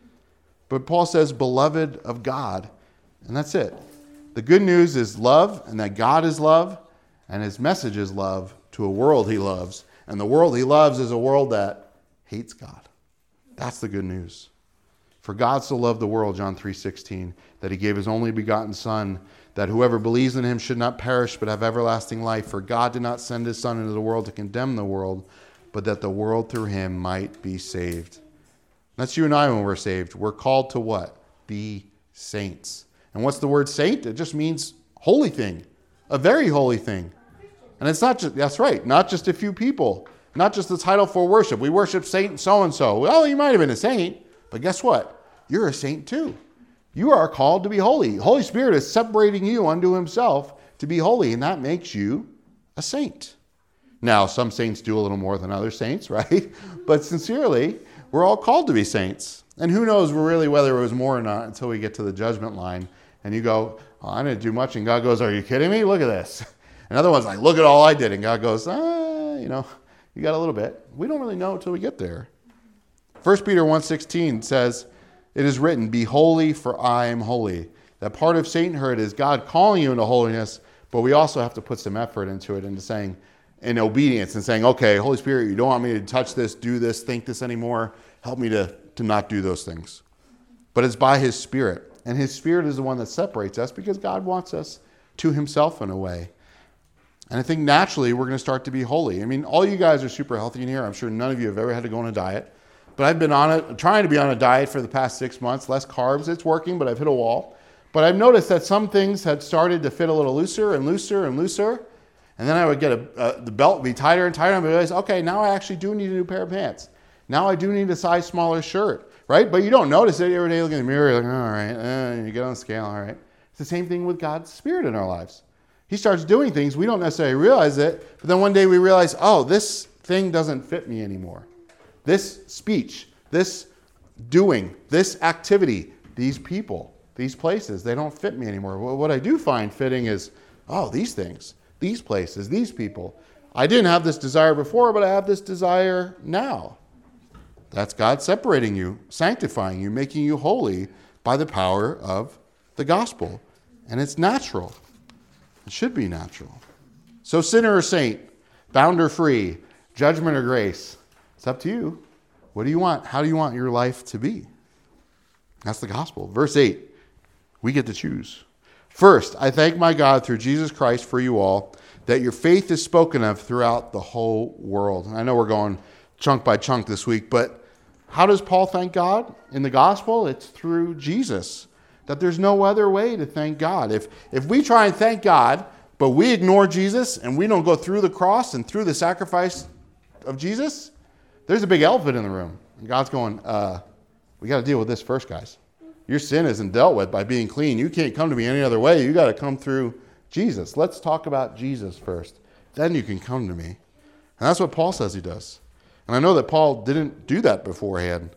But Paul says, beloved of God. And that's it. The good news is love, and that God is love, and his message is love to a world he loves. And the world he loves is a world that hates God. That's the good news. For God so loved the world, John three sixteen, that he gave his only begotten Son, that whoever believes in him should not perish but have everlasting life. For God did not send his Son into the world to condemn the world, but that the world through him might be saved. That's you and I when we're saved. We're called to what? Be saints. And what's the word saint? It just means holy thing, a very holy thing. And it's not just, that's right, not just a few people, not just the title for worship. We worship Saint so-and-so. Well, you might have been a saint, but guess what? You're a saint too. You are called to be holy. Holy Spirit is separating you unto himself to be holy, and that makes you a saint. Now, some saints do a little more than other saints, right? But sincerely, we're all called to be saints. And who knows really whether it was more or not until we get to the judgment line. And you go, oh, I didn't do much. And God goes, are you kidding me? Look at this. And other one's like, look at all I did. And God goes, ah, you know, you got a little bit. We don't really know until we get there. First Peter one sixteen says, it is written, be holy, for I am holy. That part of sainthood is God calling you into holiness, but we also have to put some effort into it, into saying, in obedience, and saying, okay, Holy Spirit, you don't want me to touch this, do this, think this anymore. Help me to, to not do those things. But it's by his Spirit. And his Spirit is the one that separates us because God wants us to himself in a way. And I think naturally we're going to start to be holy. I mean, all you guys are super healthy in here. I'm sure none of you have ever had to go on a diet. But I've been on it, trying to be on a diet for the past six months. Less carbs. It's working, but I've hit a wall. But I've noticed that some things had started to fit a little looser and looser and looser. And then I would get a, uh, the belt be tighter and tighter. And I realize, okay, now I actually do need a new pair of pants. Now I do need a size smaller shirt, right? But you don't notice it every day. Looking in the mirror, you're like, all right. Uh, you get on the scale, all right. It's the same thing with God's Spirit in our lives. He starts doing things. We don't necessarily realize it. But then one day we realize, oh, this thing doesn't fit me anymore. This speech, this doing, this activity, these people, these places, they don't fit me anymore. Well, what I do find fitting is, oh, these things, these places, these people. I didn't have this desire before, but I have this desire now. That's God separating you, sanctifying you, making you holy by the power of the gospel. And it's natural. It should be natural. So sinner or saint, bound or free, judgment or grace, it's up to you. What do you want? How do you want your life to be? That's the gospel. Verse eight, we get to choose. First, I thank my God through Jesus Christ for you all, that your faith is spoken of throughout the whole world. I know we're going chunk by chunk this week, but how does Paul thank God in the gospel? It's through Jesus. That there's no other way to thank God. If, if we try and thank God, but we ignore Jesus and we don't go through the cross and through the sacrifice of Jesus, there's a big elephant in the room. And God's going, uh, we got to deal with this first, guys. Your sin isn't dealt with by being clean. You can't come to me any other way. You got to come through Jesus. Let's talk about Jesus first. Then you can come to me. And that's what Paul says he does. And I know that Paul didn't do that beforehand.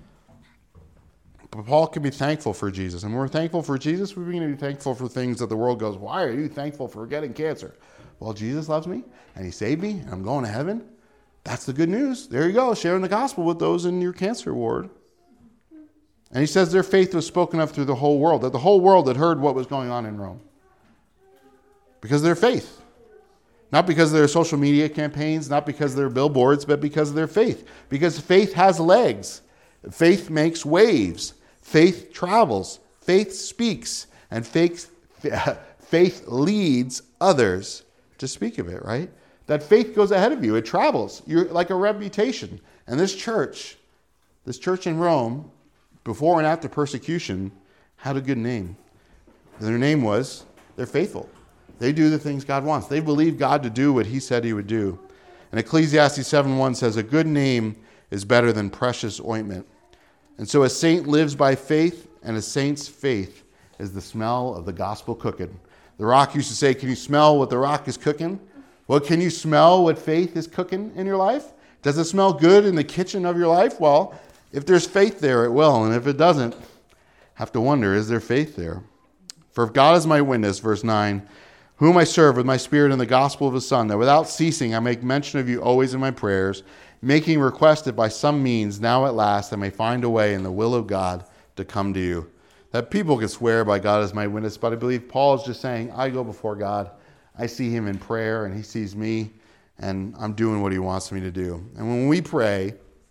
But Paul can be thankful for Jesus. And when we're thankful for Jesus, we're going to be thankful for things that the world goes, why are you thankful for getting cancer? Well, Jesus loves me, and he saved me, and I'm going to heaven. That's the good news. There you go, sharing the gospel with those in your cancer ward. And he says their faith was spoken of through the whole world, that the whole world had heard what was going on in Rome. Because of their faith. Not because of their social media campaigns, not because of their billboards, but because of their faith. Because faith has legs. Faith makes waves. Faith travels. Faith speaks. And faith, faith leads others to speak of it, right? That faith goes ahead of you. It travels. You're like a reputation. And this church, this church in Rome, before and after persecution, had a good name. And their name was, they're faithful. They do the things God wants. They believe God to do what he said he would do. And Ecclesiastes seven one says, a good name is better than precious ointment. And so a saint lives by faith, and a saint's faith is the smell of the gospel cooking. The Rock used to say, can you smell what the Rock is cooking? Well, can you smell what faith is cooking in your life? Does it smell good in the kitchen of your life? Well, if there's faith there, it will. And if it doesn't, have to wonder, is there faith there? For if God is my witness, verse nine, whom I serve with my spirit in the gospel of his Son, that without ceasing I make mention of you always in my prayers, making request that by some means, now at last, I may find a way in the will of God to come to you. That people can swear by God as my witness, but I believe Paul is just saying, I go before God, I see him in prayer, and he sees me, and I'm doing what he wants me to do. And when we pray,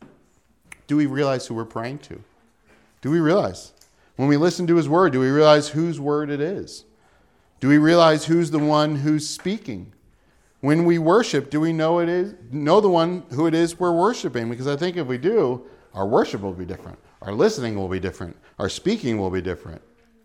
do we realize who we're praying to? Do we realize? When we listen to his word, do we realize whose word it is? Do we realize who's the one who's speaking? When we worship, do we know it is know the one who it is we're worshiping? Because I think if we do, our worship will be different. Our listening will be different. Our speaking will be different.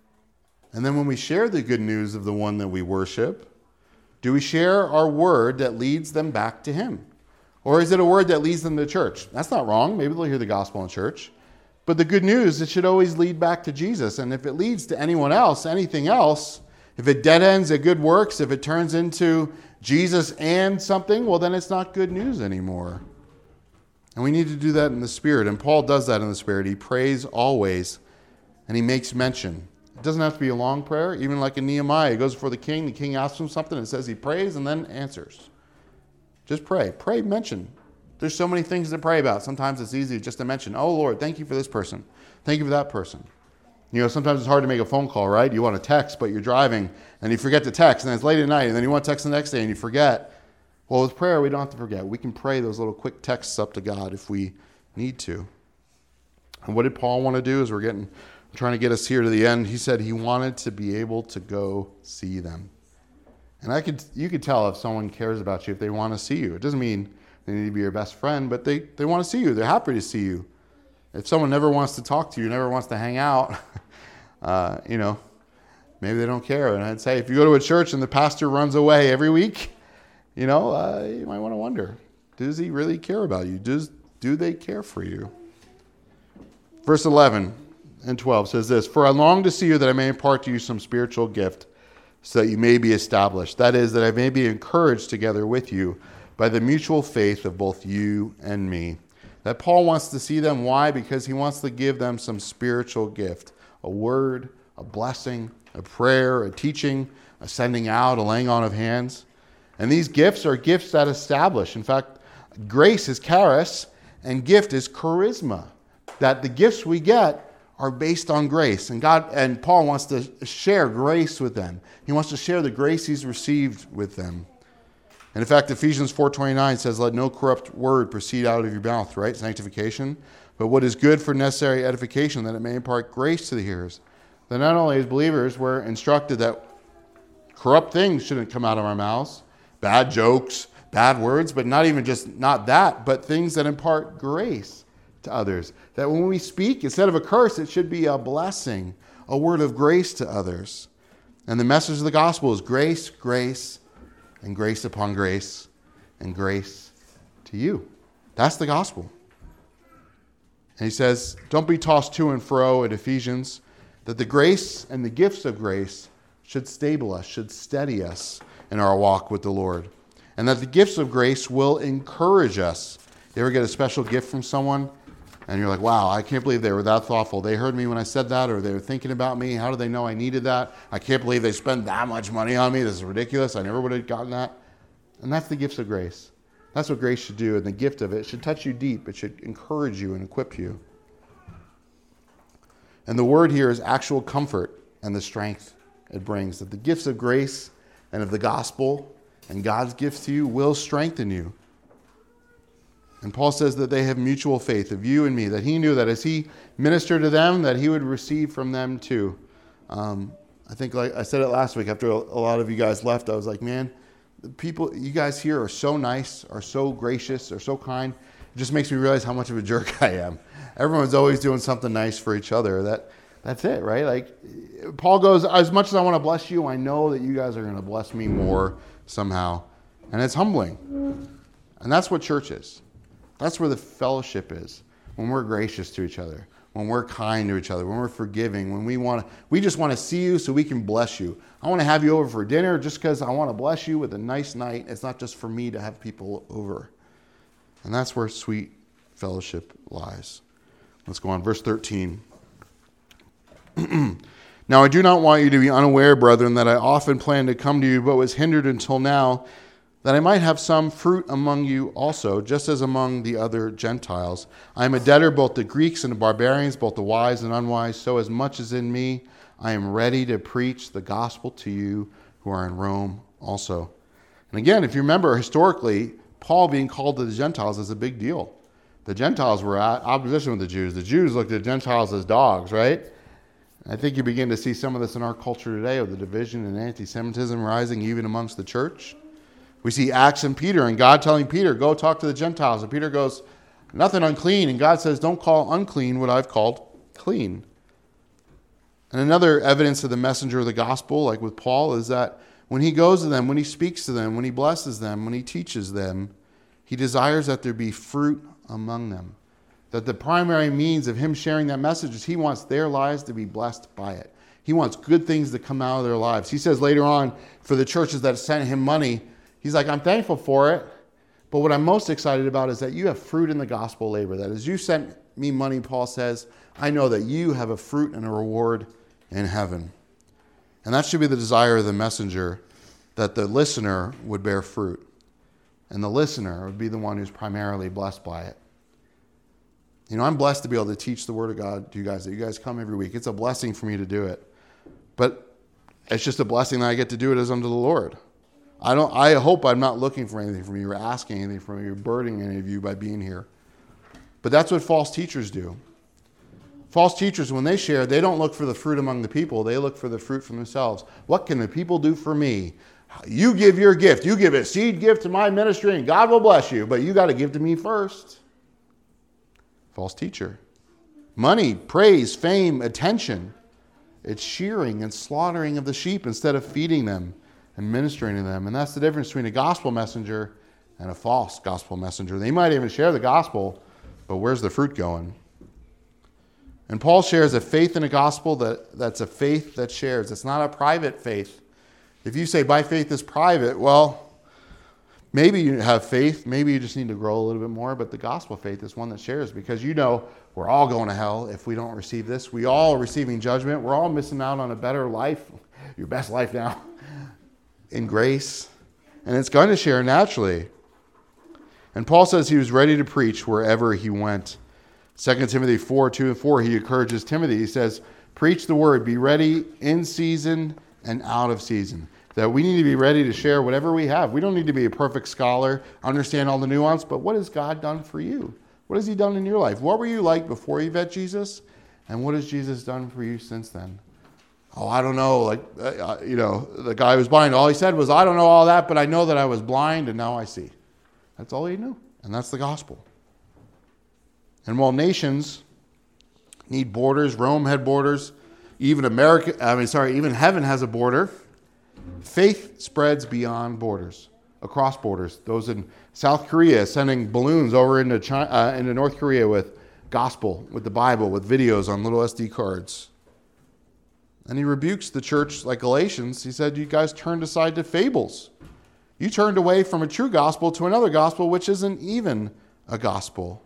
And then when we share the good news of the one that we worship, do we share our word that leads them back to him? Or is it a word that leads them to church? That's not wrong. Maybe they'll hear the gospel in church. But the good news, it should always lead back to Jesus. And if it leads to anyone else, anything else, if it dead ends at good works, if it turns into Jesus and something, well, then it's not good news anymore. And we need to do that in the Spirit. And Paul does that in the Spirit. He prays always, and he makes mention. It doesn't have to be a long prayer. Even like in Nehemiah, he goes before the king. The king asks him something. It says he prays and then answers. Just pray. Pray, mention. There's so many things to pray about. Sometimes it's easy just to mention, oh, Lord, thank you for this person. Thank you for that person. You know, sometimes it's hard to make a phone call, right? You want to text, but you're driving, and you forget to text, and it's late at night, and then you want to text the next day, and you forget. Well, with prayer, we don't have to forget. We can pray those little quick texts up to God if we need to. And what did Paul want to do as we're getting, trying to get us here to the end? He said he wanted to be able to go see them. And I could, you could tell if someone cares about you if they want to see you. It doesn't mean they need to be your best friend, but they, they want to see you. They're happy to see you. If someone never wants to talk to you, never wants to hang out, uh, you know, maybe they don't care. And I'd say if you go to a church and the pastor runs away every week, you know, uh, you might want to wonder, does he really care about you? Does, do they care for you? Verse eleven and twelve says this, for I long to see you that I may impart to you some spiritual gift so that you may be established. That is, that I may be encouraged together with you by the mutual faith of both you and me. That Paul wants to see them. Why? Because he wants to give them some spiritual gift. A word, a blessing, a prayer, a teaching, a sending out, a laying on of hands. And these gifts are gifts that establish. In fact, grace is charis and gift is charisma. That the gifts we get are based on grace. And God and Paul wants to share grace with them. He wants to share the grace he's received with them. And in fact, Ephesians four twenty-nine says, let no corrupt word proceed out of your mouth, right? Sanctification. But what is good for necessary edification, that it may impart grace to the hearers. That not only as believers, we're instructed that corrupt things shouldn't come out of our mouths. Bad jokes, bad words, but not even just not that, but things that impart grace to others. That when we speak, instead of a curse, it should be a blessing, a word of grace to others. And the message of the gospel is grace, grace, and grace upon grace, and grace to you. That's the gospel. And he says, don't be tossed to and fro at Ephesians, that the grace and the gifts of grace should stable us, should steady us in our walk with the Lord. And that the gifts of grace will encourage us. You ever get a special gift from someone, and you're like, wow, I can't believe they were that thoughtful. They heard me when I said that, or they were thinking about me. How do they know I needed that? I can't believe they spent that much money on me. This is ridiculous. I never would have gotten that. And that's the gifts of grace. That's what grace should do. And the gift of it should touch you deep. It should encourage you and equip you. And the word here is actual comfort and the strength it brings. That the gifts of grace and of the gospel and God's gifts to you will strengthen you. And Paul says that they have mutual faith of you and me, that he knew that as he ministered to them, that he would receive from them too. Um, I think, like I said it last week, after a, a lot of you guys left, I was like, man, the people, you guys here are so nice, are so gracious, are so kind. It just makes me realize how much of a jerk I am. Everyone's always doing something nice for each other. That That's it, right? Like Paul goes, as much as I want to bless you, I know that you guys are going to bless me more somehow. And it's humbling. And that's what church is. That's where the fellowship is, when we're gracious to each other, when we're kind to each other, when we're forgiving, when we want to, we just want to see you so we can bless you. I want to have you over for dinner just because I want to bless you with a nice night. It's not just for me to have people over. And that's where sweet fellowship lies. Let's go on. Verse thirteen. Now I do not want you to be unaware, brethren, that I often planned to come to you, but was hindered until now, that I might have some fruit among you also, just as among the other Gentiles. I am a debtor both to Greeks and to barbarians, both the wise and unwise. So as much as in me, I am ready to preach the gospel to you who are in Rome also. And again, if you remember, historically, Paul being called to the Gentiles is a big deal. The Gentiles were at opposition with the Jews. The Jews looked at Gentiles as dogs, right? I think you begin to see some of this in our culture today with the division and anti-Semitism rising even amongst the church. We see Acts and Peter and God telling Peter, go talk to the Gentiles. And Peter goes, nothing unclean. And God says, don't call unclean what I've called clean. And another evidence of the messenger of the gospel, like with Paul, is that when he goes to them, when he speaks to them, when he blesses them, when he teaches them, he desires that there be fruit among them. That the primary means of him sharing that message is he wants their lives to be blessed by it. He wants good things to come out of their lives. He says later on, for the churches that sent him money, he's like, I'm thankful for it, but what I'm most excited about is that you have fruit in the gospel labor. That as you sent me money, Paul says, I know that you have a fruit and a reward in heaven. And that should be the desire of the messenger, that the listener would bear fruit. And the listener would be the one who's primarily blessed by it. You know, I'm blessed to be able to teach the Word of God to you guys, that you guys come every week. It's a blessing for me to do it. But it's just a blessing that I get to do it as unto the Lord. I don't. I hope I'm not looking for anything from you or asking anything from you or burdening any of you by being here. But that's what false teachers do. False teachers, when they share, they don't look for the fruit among the people. They look for the fruit from themselves. What can the people do for me? You give your gift. You give a seed gift to my ministry and God will bless you. But you got to give to me first. False teacher. Money, praise, fame, attention. It's shearing and slaughtering of the sheep instead of feeding them and ministering to them. And that's the difference between a gospel messenger and a false gospel messenger. They might even share the gospel, but where's the fruit going? And Paul shares a faith in a gospel that, that's a faith that shares. It's not a private faith. If you say my faith is private, well, maybe you have faith. Maybe you just need to grow a little bit more. But the gospel faith is one that shares, because you know we're all going to hell if we don't receive this. We all are receiving judgment. We're all missing out on a better life, your best life now, in grace. And it's going to share naturally. And Paul says he was ready to preach wherever he went. Second Timothy four, two and four, he encourages Timothy. He says, preach the word, be ready in season and out of season. That we need to be ready to share whatever we have. We don't need to be a perfect scholar, understand all the nuance, but what has God done for you? What has he done in your life? What were you like before you met Jesus? And what has Jesus done for you since then? Oh, I don't know. Like, uh, you know, the guy who was blind, all he said was, I don't know all that, but I know that I was blind and now I see. That's all he knew. And that's the gospel. And while nations need borders, Rome had borders, even America, I mean, sorry, even heaven has a border. Faith spreads beyond borders, across borders. Those in South Korea sending balloons over into China, uh, into North Korea with gospel, with the Bible, with videos on little S D cards. And he rebukes the church like Galatians. He said, you guys turned aside to fables. You turned away from a true gospel to another gospel, which isn't even a gospel.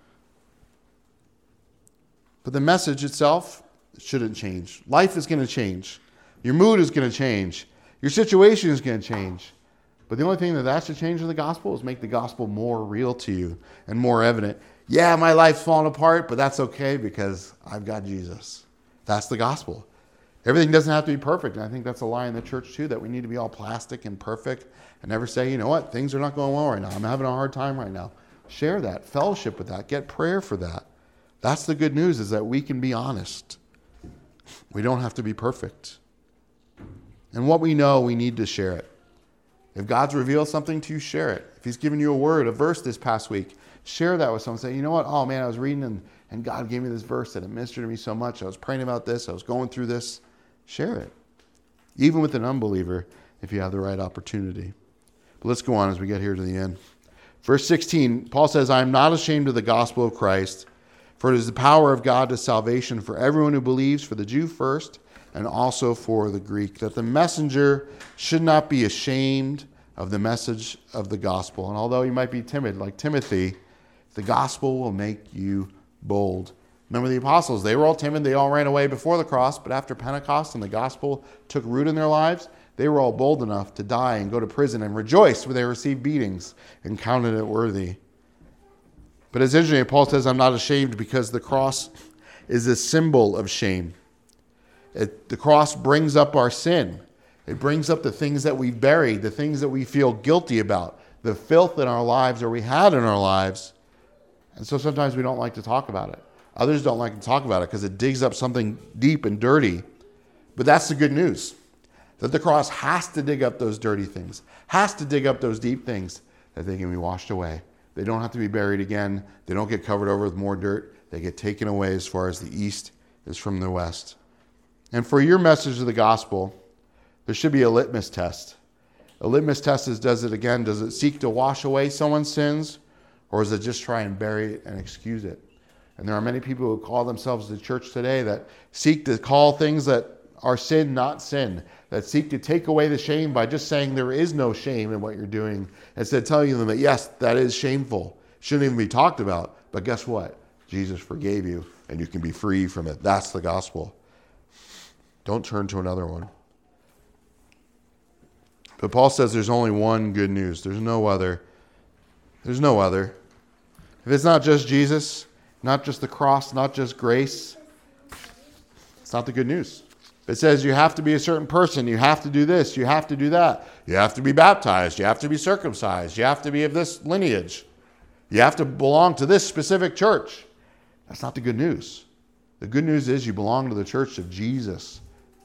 But the message itself shouldn't change. Life is going to change. Your mood is going to change. Your situation is going to change. But the only thing that that should change in the gospel is make the gospel more real to you and more evident. Yeah, my life's falling apart, but that's okay because I've got Jesus. That's the gospel. Everything doesn't have to be perfect. And I think that's a lie in the church too, that we need to be all plastic and perfect and never say, you know what, things are not going well right now. I'm having a hard time right now. Share that. Fellowship with that. Get prayer for that. That's the good news, is that we can be honest. We don't have to be perfect. And what we know, we need to share it. If God's revealed something to you, share it. If he's given you a word, a verse this past week, share that with someone. Say, you know what? Oh man, I was reading and, and God gave me this verse and it ministered to me so much. I was praying about this. I was going through this. Share it. Even with an unbeliever, if you have the right opportunity. But let's go on as we get here to the end. Verse sixteen, Paul says, I am not ashamed of the gospel of Christ, for For it is the power of God to salvation for everyone who believes, for the Jew first, and also for the Greek, that the messenger should not be ashamed of the message of the gospel. And although you might be timid, like Timothy, the gospel will make you bold. Remember the apostles, they were all timid, they all ran away before the cross, but after Pentecost and the gospel took root in their lives, they were all bold enough to die and go to prison and rejoice when they received beatings and counted it worthy. But it's interesting, Paul says, I'm not ashamed because the cross is a symbol of shame. It, the cross brings up our sin. It brings up the things that we've buried, the things that we feel guilty about, the filth in our lives or we had in our lives. And so sometimes we don't like to talk about it. Others don't like to talk about it because it digs up something deep and dirty. But that's the good news, that the cross has to dig up those dirty things, has to dig up those deep things, that they can be washed away. They don't have to be buried again. They don't get covered over with more dirt. They get taken away as far as the east is from the west. And for your message of the gospel, there should be a litmus test. A litmus test is, does it again, does it seek to wash away someone's sins, or is it just try and bury it and excuse it? And there are many people who call themselves the church today that seek to call things that are sin not sin, that seek to take away the shame by just saying there is no shame in what you're doing, instead of telling them that yes, that is shameful, shouldn't even be talked about, but guess what? Jesus forgave you and you can be free from it. That's the gospel. Don't turn to another one. But Paul says there's only one good news. There's no other. There's no other. If it's not just Jesus, not just the cross, not just grace, it's not the good news. It says you have to be a certain person, you have to do this, you have to do that. You have to be baptized, you have to be circumcised, you have to be of this lineage. You have to belong to this specific church. That's not the good news. The good news is you belong to the church of Jesus,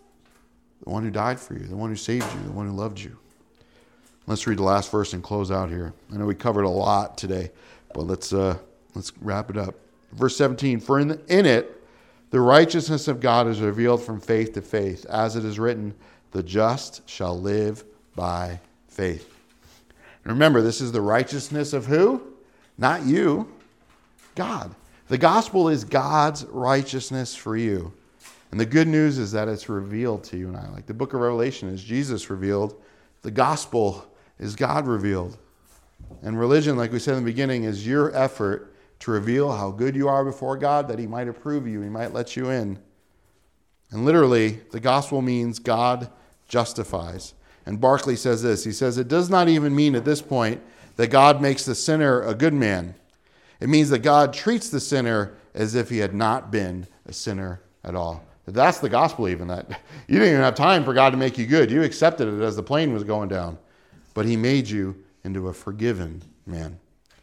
the one who died for you, the one who saved you, the one who loved you. Let's read the last verse and close out here. I know we covered a lot today, but let's uh, let's wrap it up. Verse seventeen, for in, the, in it, the righteousness of God is revealed from faith to faith. As it is written, the just shall live by faith. And remember, this is the righteousness of who? Not you, God. The gospel is God's righteousness for you. And the good news is that it's revealed to you and I. Like the book of Revelation is Jesus revealed. The gospel is God revealed. And religion, like we said in the beginning, is your effort to reveal how good you are before God, that he might approve you, he might let you in. And literally, the gospel means God justifies. And Barclay says this, he says, it does not even mean at this point that God makes the sinner a good man. It means that God treats the sinner as if he had not been a sinner at all. That's the gospel even, that you didn't even have time for God to make you good. You accepted it as the plane was going down. But he made you into a forgiven man.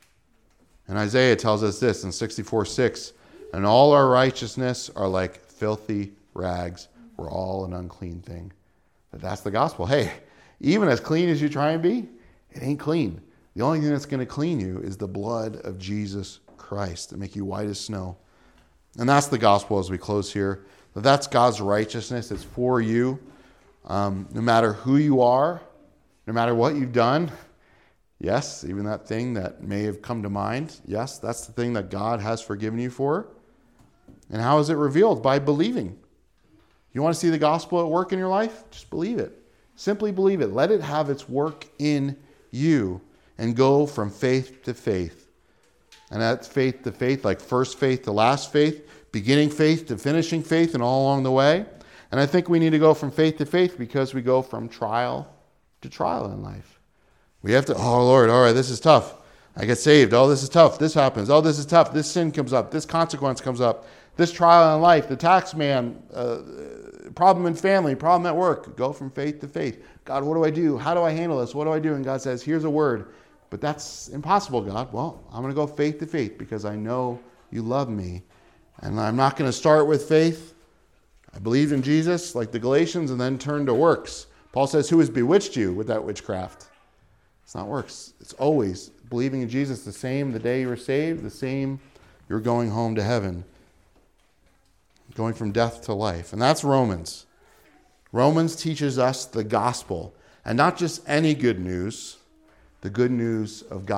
And Isaiah tells us this in sixty-four six, and all our righteousness are like filthy rags. We're all an unclean thing. But that's the gospel. Hey, even as clean as you try and be, it ain't clean. The only thing that's going to clean you is the blood of Jesus Christ to make you white as snow. And that's the gospel as we close here. That that's God's righteousness. It's for you. Um, no matter who you are, no matter what you've done. Yes, even that thing that may have come to mind. Yes, that's the thing that God has forgiven you for. And how is it revealed? By believing. You want to see the gospel at work in your life? Just believe it. Simply believe it. Let it have its work in you and go from faith to faith. And that's faith to faith, like first faith to last faith, beginning faith to finishing faith, and all along the way. And I think we need to go from faith to faith because we go from trial to trial in life. We have to, oh Lord, all right, this is tough. I get saved. Oh, this is tough. This happens. Oh, this is tough. This sin comes up. This consequence comes up. This trial in life, the tax man, uh, problem in family, problem at work. Go from faith to faith. God, what do I do? How do I handle this? What do I do? And God says, here's a word. But that's impossible, God. Well, I'm going to go faith to faith because I know you love me. And I'm not going to start with faith. I believe in Jesus, like the Galatians, and then turn to works. Paul says, who has bewitched you with that witchcraft? It's not works. It's always believing in Jesus, the same the day you were saved, the same you're going home to heaven. Going from death to life. And that's Romans. Romans teaches us the gospel. And not just any good news, the good news of God.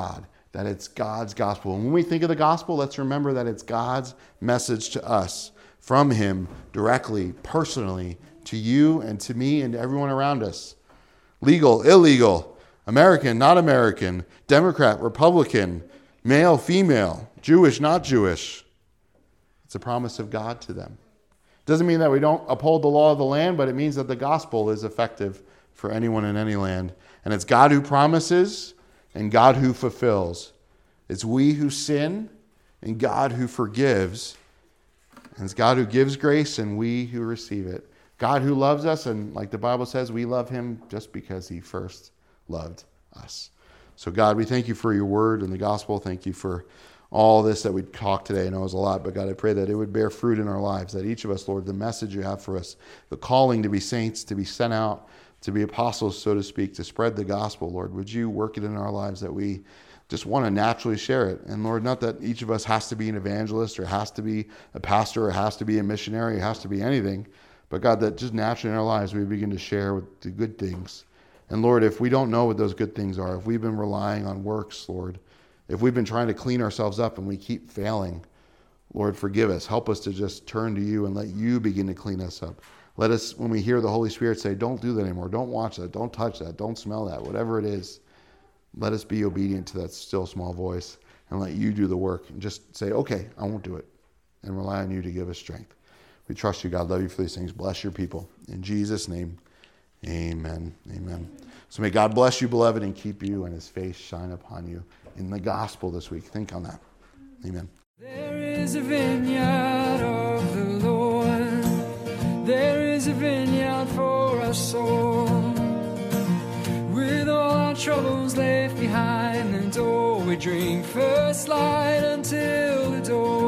that it's God's gospel. And when we think of the gospel, let's remember that it's God's message to us from him directly, personally, to you and to me and to everyone around us. Legal, illegal, American, not American, Democrat, Republican, male, female, Jewish, not Jewish. It's a promise of God to them. Doesn't mean that we don't uphold the law of the land, but it means that the gospel is effective for anyone in any land. And it's God who promises and God who fulfills. It's we who sin and God who forgives. And it's God who gives grace and we who receive it. God who loves us, and like the Bible says, we love him just because he first loved us. So God, we thank you for your word and the gospel. Thank you for all this that we talked today. I know it was a lot, but God, I pray that it would bear fruit in our lives, that each of us, Lord, the message you have for us, the calling to be saints, to be sent out, to be apostles, so to speak, to spread the gospel, Lord, would you work it in our lives that we just want to naturally share it. And Lord, not that each of us has to be an evangelist or has to be a pastor or has to be a missionary or has to be anything, but God, that just naturally in our lives we begin to share with the good things. And Lord, if we don't know what those good things are, if we've been relying on works, Lord, if we've been trying to clean ourselves up and we keep failing, Lord, forgive us. Help us to just turn to you and let you begin to clean us up. Let us, when we hear the Holy Spirit say, don't do that anymore, don't watch that, don't touch that, don't smell that, whatever it is, let us be obedient to that still small voice and let you do the work and just say, okay, I won't do it, and rely on you to give us strength. We trust you, God. Love you for these things. Bless your people. In Jesus' name, amen. Amen. So may God bless you, beloved, and keep you and his face shine upon you in the gospel this week. Think on that. Amen. There is a vineyard of the Lord. There is a vineyard for us all. With all our troubles left behind, and all we drink first light until the dawn.